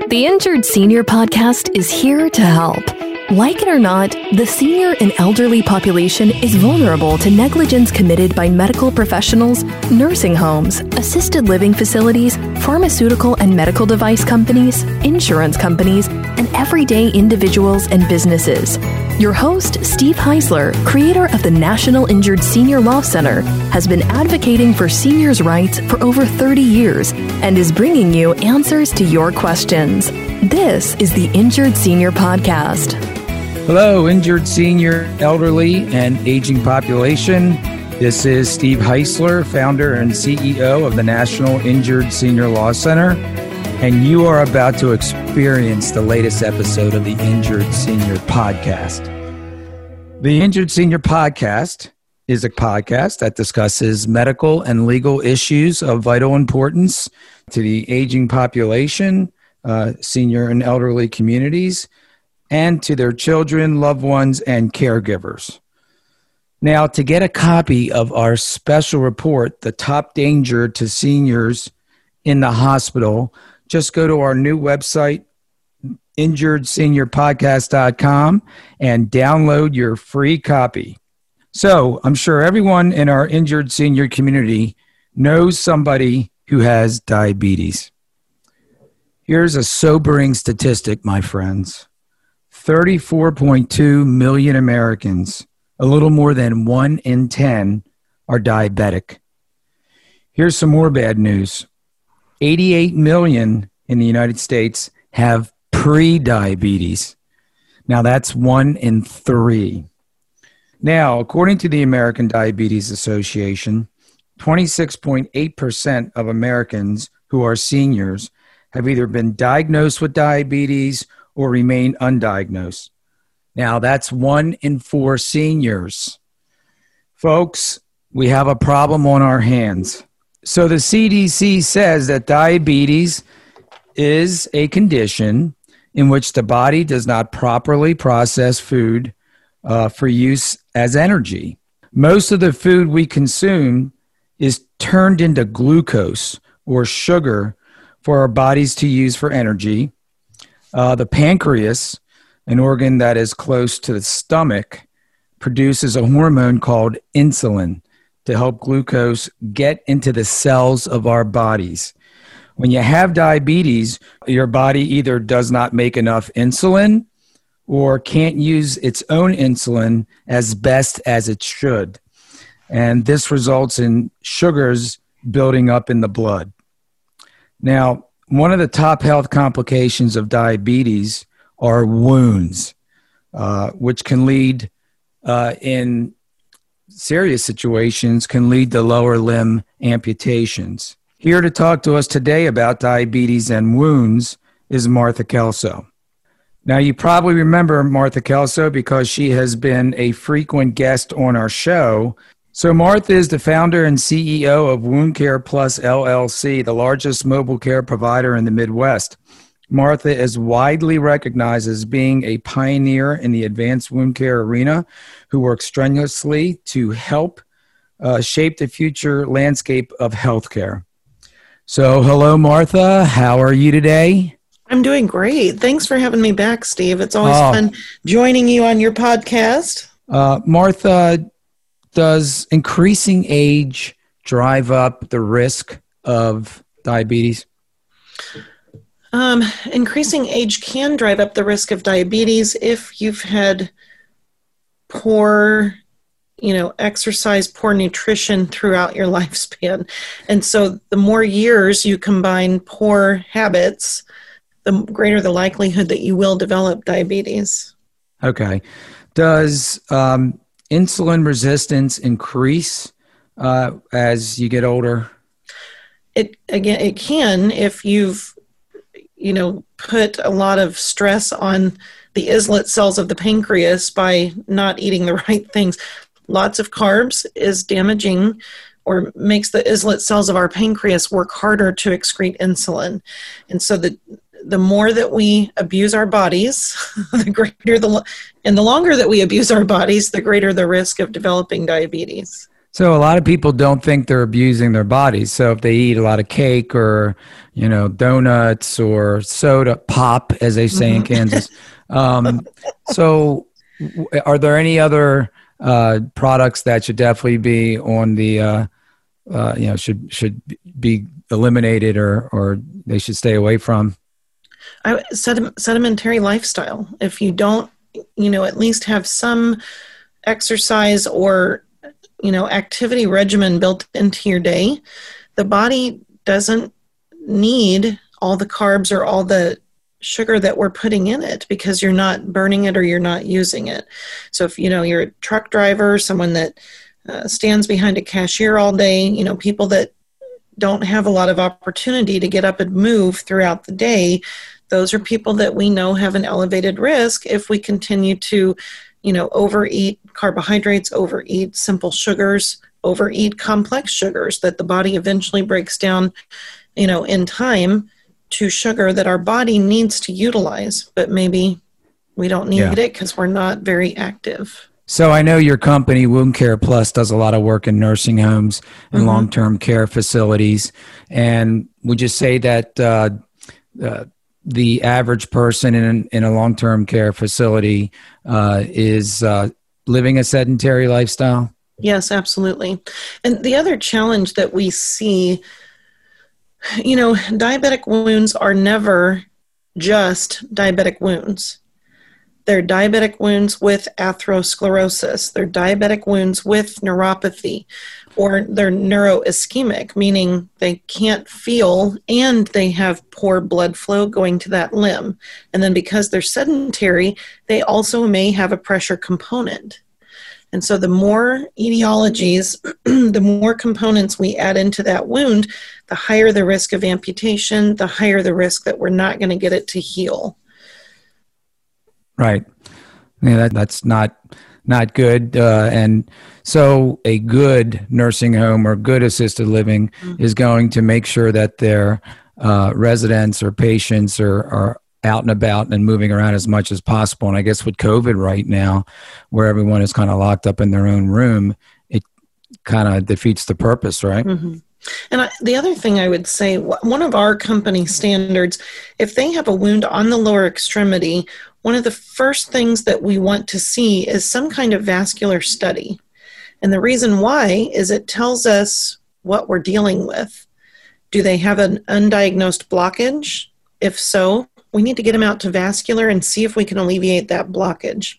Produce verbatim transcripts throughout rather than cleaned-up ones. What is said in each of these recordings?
The Injured Senior Podcast is here to help. Like it or not, the senior and elderly population is vulnerable to negligence committed by medical professionals, nursing homes, assisted living facilities, pharmaceutical and medical device companies, insurance companies, and everyday individuals and businesses. Your host, Steve Heisler, creator of the National Injured Senior Law Center, has been advocating for seniors' rights for over thirty years and is bringing you answers to your questions. This is the Injured Senior Podcast. Hello, injured senior, elderly, and aging population. This is Steve Heisler, founder and C E O of the National Injured Senior Law Center, and you are about to experience the latest episode of the Injured Senior Podcast. The Injured Senior Podcast is a podcast that discusses medical and legal issues of vital importance to the aging population, uh, senior and elderly communities, and to their children, loved ones, and caregivers. Now, to get a copy of our special report, The Top Danger to Seniors in the Hospital, just go to our new website, injured senior podcast dot com, and download your free copy. So, I'm sure everyone in our injured senior community knows somebody who has diabetes. Here's a sobering statistic, my friends. thirty-four point two million Americans, a little more than one in ten, are diabetic. Here's some more bad news. eighty-eight million in the United States have pre-diabetes. Now that's one in three. Now, according to the American Diabetes Association, twenty-six point eight percent of Americans who are seniors have either been diagnosed with diabetes or remain undiagnosed. Now, that's one in four seniors. Folks, we have a problem on our hands. So the C D C says that diabetes is a condition in which the body does not properly process food uh, for use as energy. Most of the food we consume is turned into glucose or sugar for our bodies to use for energy. Uh, the pancreas, an organ that is close to the stomach, produces a hormone called insulin to help glucose get into the cells of our bodies. When you have diabetes, your body either does not make enough insulin or can't use its own insulin as best as it should. And this results in sugars building up in the blood. Now, one of the top health complications of diabetes are wounds, uh, which can lead, uh, in serious situations, can lead to lower limb amputations. Here to talk to us today about diabetes and wounds is Martha Kelso. Now, you probably remember Martha Kelso because she has been a frequent guest on our show. So Martha is the founder and C E O of Wound Care Plus L L C, the largest mobile care provider in the Midwest. Martha is widely recognized as being a pioneer in the advanced wound care arena who works strenuously to help uh, shape the future landscape of healthcare. So hello, Martha. How are you today? I'm doing great. Thanks for having me back, Steve. It's always oh. fun joining you on your podcast. Uh, Martha, does increasing age drive up the risk of diabetes? Um, increasing age can drive up the risk of diabetes if you've had poor, you know, exercise, poor nutrition throughout your lifespan. And so the more years you combine poor habits, the greater the likelihood that you will develop diabetes. Okay. Does um, insulin resistance increase uh, as you get older? It again, it can if you've, you know, put a lot of stress on the islet cells of the pancreas by not eating the right things. Lots of carbs is damaging or makes the islet cells of our pancreas work harder to excrete insulin. And so the the more that we abuse our bodies, the greater the, and the longer that we abuse our bodies, the greater the risk of developing diabetes. So a lot of people don't think they're abusing their bodies. So if they eat a lot of cake or, you know, donuts or soda pop, as they say mm-hmm. in Kansas. Um, so w- are there any other uh, products that should definitely be on the, uh, uh, you know, should should be eliminated or, or they should stay away from? I, sediment, sedimentary lifestyle. If you don't, you know, at least have some exercise or, you know, activity regimen built into your day, the body doesn't need all the carbs or all the sugar that we're putting in it because you're not burning it or you're not using it. So if, you know, you're a truck driver, someone that uh, stands behind a cashier all day, you know, people that don't have a lot of opportunity to get up and move throughout the day, those are people that we know have an elevated risk if we continue to, you know, overeat carbohydrates, overeat simple sugars, overeat complex sugars that the body eventually breaks down, you know, in time to sugar that our body needs to utilize, but maybe we don't need yeah. it because we're not very active. So I know your company, Wound Care Plus, does a lot of work in nursing homes and mm-hmm. long-term care facilities. And would you say that uh, uh, the average person in, in a long-term care facility uh, is uh, living a sedentary lifestyle? Yes, absolutely. And the other challenge that we see, you know, diabetic wounds are never just diabetic wounds. They're diabetic wounds with atherosclerosis. They're diabetic wounds with neuropathy, or they're neuroischemic, meaning they can't feel and they have poor blood flow going to that limb. And then because they're sedentary, they also may have a pressure component. And so the more etiologies, the more components we add into that wound, the higher the risk of amputation, the higher the risk that we're not going to get it to heal. Right. Yeah, that, that's not not good. Uh, and so a good nursing home or good assisted living mm-hmm. is going to make sure that their uh, residents or patients are, are out and about and moving around as much as possible. And I guess with COVID right now, where everyone is kind of locked up in their own room, it kind of defeats the purpose, right? Mm-hmm. And I, the other thing I would say, one of our company standards, if they have a wound on the lower extremity, one of the first things that we want to see is some kind of vascular study. And the reason why is it tells us what we're dealing with. Do they have an undiagnosed blockage? If so, we need to get them out to vascular and see if we can alleviate that blockage.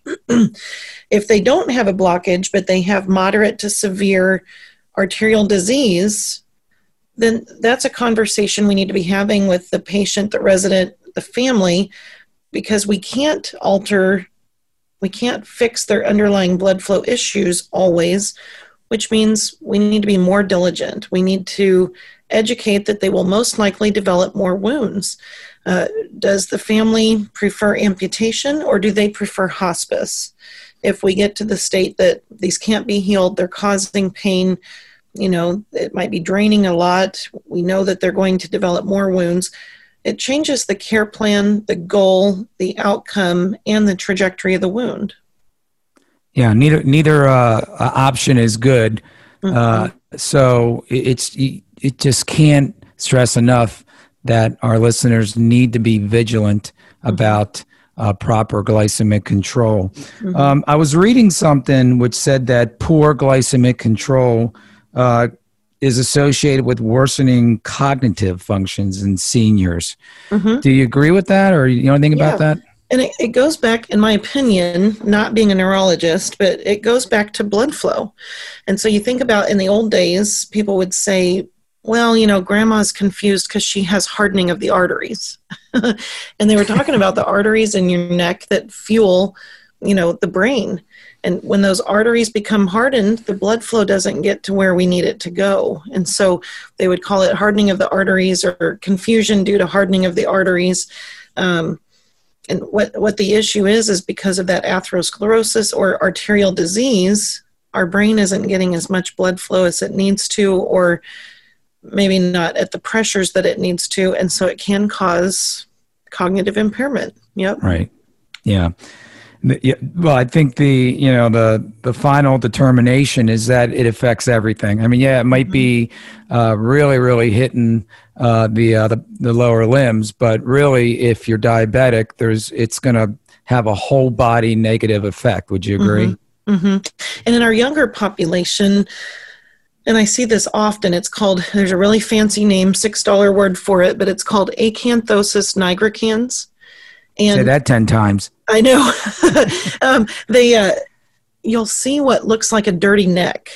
If they don't have a blockage, but they have moderate to severe arterial disease, then that's a conversation we need to be having with the patient, the resident, the family, because we can't alter, we can't fix their underlying blood flow issues always, which means we need to be more diligent. We need to educate that they will most likely develop more wounds. Uh, does the family prefer amputation or do they prefer hospice? If we get to the state that these can't be healed, they're causing pain, you know, it might be draining a lot, we know that they're going to develop more wounds, it changes the care plan, the goal, the outcome, and the trajectory of the wound. Yeah, neither neither uh, option is good. Mm-hmm. Uh, so it's it just can't stress enough that our listeners need to be vigilant mm-hmm. about uh, proper glycemic control. Mm-hmm. Um, I was reading something which said that poor glycemic control uh, is associated with worsening cognitive functions in seniors. Mm-hmm. Do you agree with that, or you know anything yeah. about that? And it, it goes back, in my opinion, not being a neurologist, but it goes back to blood flow. And so you think about in the old days, people would say, well, you know, grandma's confused because she has hardening of the arteries. And they were talking about the arteries in your neck that fuel, you know, the brain. And when those arteries become hardened, the blood flow doesn't get to where we need it to go. And so they would call it hardening of the arteries or confusion due to hardening of the arteries. Um, and what, what the issue is, is because of that atherosclerosis or arterial disease, our brain isn't getting as much blood flow as it needs to, or maybe not at the pressures that it needs to. And so it can cause cognitive impairment. Yep. Right. Yeah. Yeah, well, I think the you know the the final determination is that it affects everything. I mean, yeah, it might be uh, really really hitting uh, the, uh, the the lower limbs, but really, if you're diabetic, there's it's going to have a whole body negative effect. Would you agree? Mm-hmm. Mm-hmm. And in our younger population, and I see this often, it's called, there's a really fancy name, six dollar word for it, but it's called acanthosis nigricans. And say that ten times. I know. um, they, uh, you'll see what looks like a dirty neck.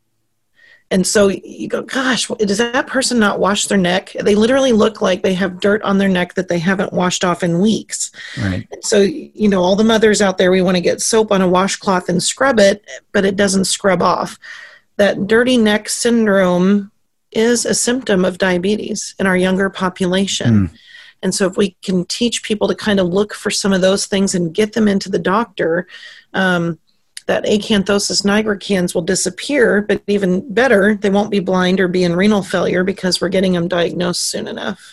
And so you go, gosh, does that person not wash their neck? They literally look like they have dirt on their neck that they haven't washed off in weeks. Right. So, you know, all the mothers out there, we want to get soap on a washcloth and scrub it, but it doesn't scrub off. That dirty neck syndrome is a symptom of diabetes in our younger population. Mm. And so if we can teach people to kind of look for some of those things and get them into the doctor, um, that acanthosis nigricans will disappear, but even better, they won't be blind or be in renal failure because we're getting them diagnosed soon enough.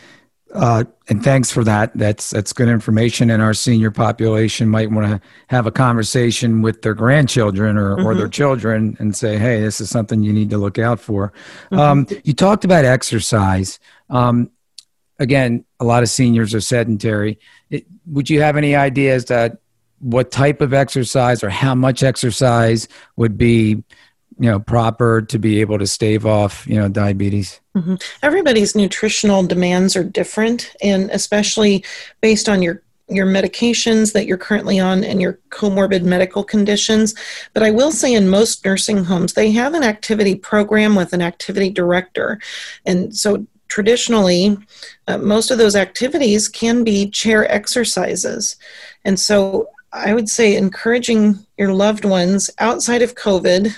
Uh, and thanks for that. That's that's good information. And our senior population might want to have a conversation with their grandchildren or, mm-hmm. or their children and say, hey, this is something you need to look out for. Mm-hmm. Um, you talked about exercise. Um, again, a lot of seniors are sedentary. It, would you have any ideas that what type of exercise or how much exercise would be, you know, proper to be able to stave off, you know, diabetes? Mm-hmm. Everybody's nutritional demands are different, and especially based on your your medications that you're currently on and your comorbid medical conditions. But I will say in most nursing homes, they have an activity program with an activity director. And so traditionally, uh, most of those activities can be chair exercises. And so I would say encouraging your loved ones outside of COVID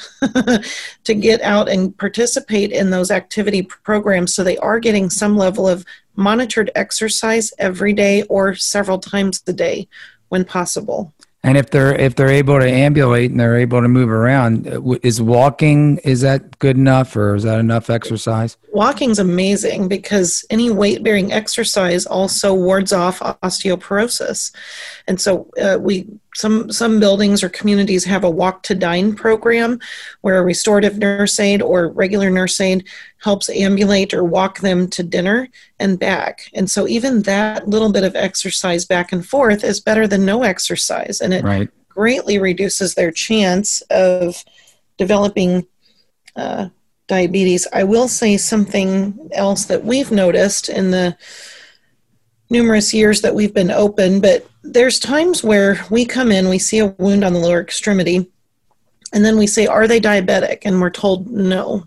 to get out and participate in those activity programs so they are getting some level of monitored exercise every day or several times a day when possible. And if they're if they're able to ambulate and they're able to move around, is walking, is that good enough, or is that enough exercise? Walking's amazing because any weight-bearing exercise also wards off osteoporosis. And so uh, we some some buildings or communities have a walk to dine program where a restorative nurse aide or regular nurse aide helps ambulate or walk them to dinner and back. And so even that little bit of exercise back and forth is better than no exercise. And it right. greatly reduces their chance of developing uh, diabetes. I will say something else that we've noticed in the numerous years that we've been open, but there's times where we come in, we see a wound on the lower extremity, and then we say, are they diabetic? And we're told no.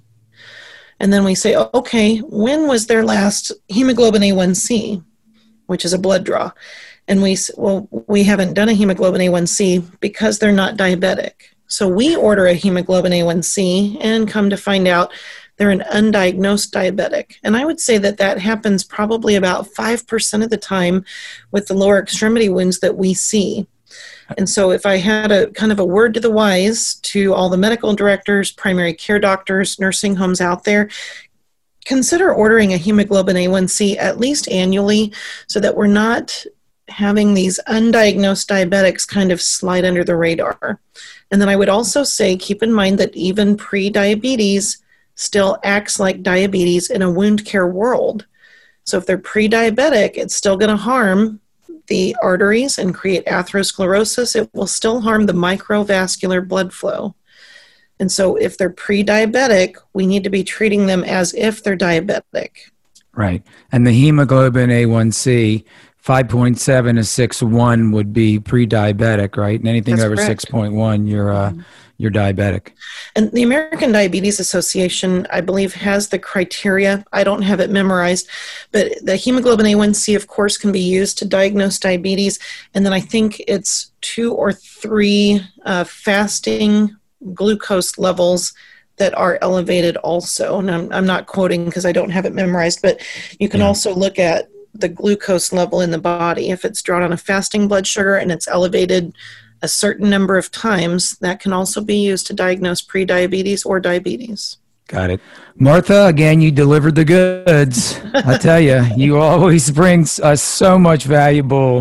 And then we say, okay, when was their last hemoglobin A one C, which is a blood draw? And we say, well, we haven't done a hemoglobin A one C because they're not diabetic. So we order a hemoglobin A one C and come to find out they're an undiagnosed diabetic. And I would say that that happens probably about five percent of the time with the lower extremity wounds that we see. And so if I had a kind of a word to the wise to all the medical directors, primary care doctors, nursing homes out there, consider ordering a hemoglobin A one C at least annually so that we're not having these undiagnosed diabetics kind of slide under the radar. And then I would also say, keep in mind that even pre-diabetes still acts like diabetes in a wound care world. So if they're pre-diabetic, it's still going to harm the arteries and create atherosclerosis. It will still harm the microvascular blood flow. And so if they're pre-diabetic, we need to be treating them as if they're diabetic. Right. And the hemoglobin A one C, five point seven to six point one would be pre-diabetic, right? And anything That's over correct. six point one, you're uh, mm-hmm. you're diabetic. And the American Diabetes Association, I believe, has the criteria. I don't have it memorized, but the hemoglobin A one C, of course, can be used to diagnose diabetes. And then I think it's two or three uh, fasting glucose levels that are elevated also. And I'm, I'm not quoting because I don't have it memorized, but you can yeah. also look at the glucose level in the body. If it's drawn on a fasting blood sugar and it's elevated a certain number of times, that can also be used to diagnose pre-diabetes or diabetes. Got it. Martha, again, you delivered the goods. I tell you, you always bring us so much valuable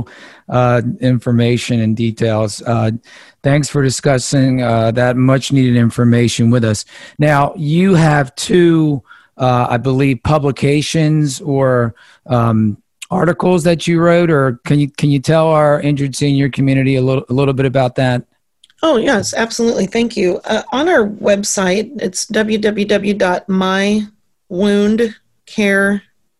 uh, information and details. Uh, thanks for discussing uh, that much needed information with us. Now, you have two, uh, I believe, publications or um, articles that you wrote, or can you can you tell our injured senior community a little a little bit about that? Oh, yes, absolutely. Thank you. Uh, on our website, it's w w w dot my wound care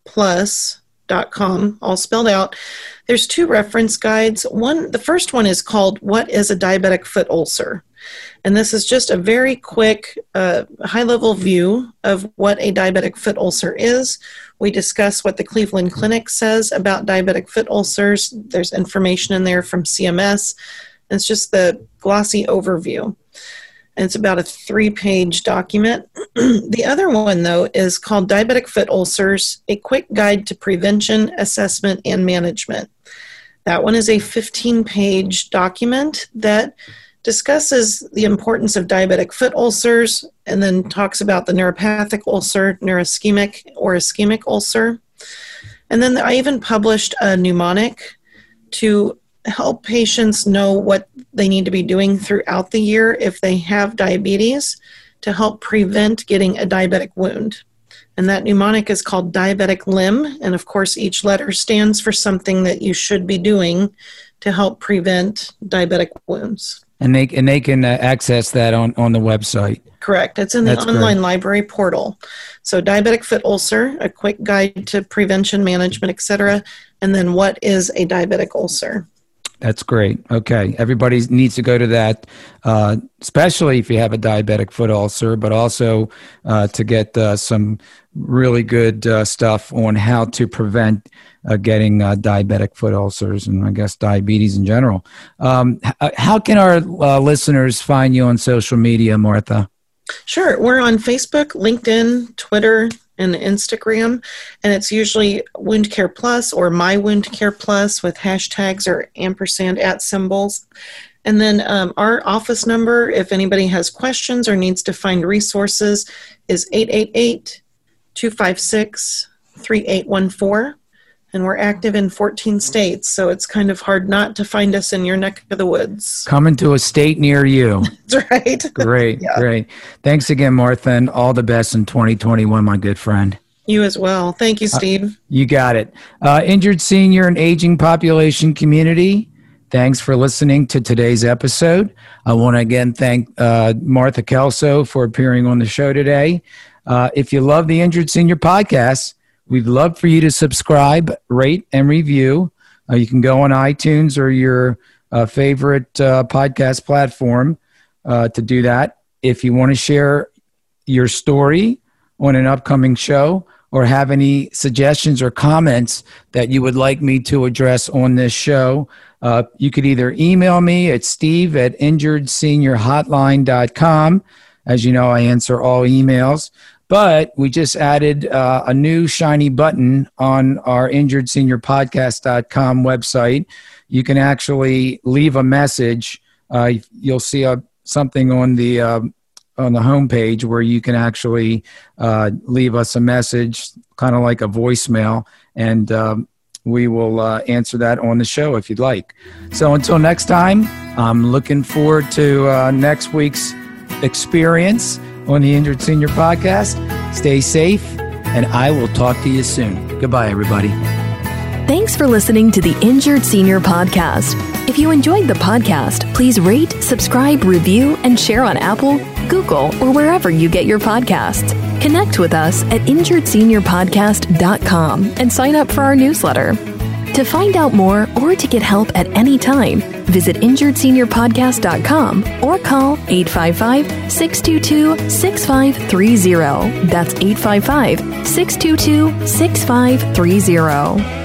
plus dot com, all spelled out. There's two reference guides. One, the first one is called What is a Diabetic Foot Ulcer? And this is just a very quick, uh, high-level view of what a diabetic foot ulcer is. We discuss what the Cleveland Clinic says about diabetic foot ulcers. There's information in there from C M S. It's just the glossy overview. And it's about a three-page document. The other one, though, is called Diabetic Foot Ulcers, A Quick Guide to Prevention, Assessment, and Management. That one is a fifteen-page document that discusses the importance of diabetic foot ulcers and then talks about the neuropathic ulcer, neuroischemic or ischemic ulcer. And then I even published a mnemonic to help patients know what they need to be doing throughout the year if they have diabetes to help prevent getting a diabetic wound. And that mnemonic is called Diabetic Limb. And of course, each letter stands for something that you should be doing to help prevent diabetic wounds. And they, and they can uh, access that on, on the website. Correct. It's in the That's online great. library portal. So Diabetic Foot Ulcer, A Quick Guide to Prevention, Management, et cetera. And then What is a Diabetic Ulcer? That's great. Okay. Everybody needs to go to that, uh, especially if you have a diabetic foot ulcer, but also uh, to get uh, some really good uh, stuff on how to prevent uh, getting uh, diabetic foot ulcers and I guess diabetes in general. Um, h- how can our uh, listeners find you on social media, Martha? Sure. We're on Facebook, LinkedIn, Twitter, and Instagram, and it's usually Wound Care Plus or My Wound Care Plus with hashtags or ampersand at symbols. And then um, our office number, if anybody has questions or needs to find resources, is eight eight eight, two five six, three eight one four. And we're active in fourteen states, so it's kind of hard not to find us in your neck of the woods. Coming to a state near you. That's right. Great, yeah. Great. Thanks again, Martha, and all the best in twenty twenty-one, my good friend. You as well. Thank you, Steve. Uh, you got it. Uh, injured senior and aging population community, thanks for listening to today's episode. I want to again thank uh, Martha Kelso for appearing on the show today. Uh, if you love the Injured Senior Podcast, we'd love for you to subscribe, rate, and review. Uh, you can go on iTunes or your uh, favorite uh, podcast platform uh, to do that. If you want to share your story on an upcoming show or have any suggestions or comments that you would like me to address on this show, uh, you could either email me at steve at injured senior hotline dot com. As you know, I answer all emails. But we just added uh, a new shiny button on our injured senior podcast dot com website. You can actually leave a message. Uh, you'll see a, something on the uh, on the homepage where you can actually uh, leave us a message, kind of like a voicemail, and um, we will uh, answer that on the show if you'd like. So until next time, I'm looking forward to uh, next week's experience on the Injured Senior Podcast. Stay safe, and I will talk to you soon. Goodbye, everybody. Thanks for listening to the Injured Senior Podcast. If you enjoyed the podcast, please rate, subscribe, review, and share on Apple, Google, or wherever you get your podcasts. Connect with us at injured senior podcast dot com and sign up for our newsletter. To find out more or to get help at any time, visit injured senior podcast dot com or call eight five five, six two two, six five three zero. That's eight five five, six two two, six five three zero.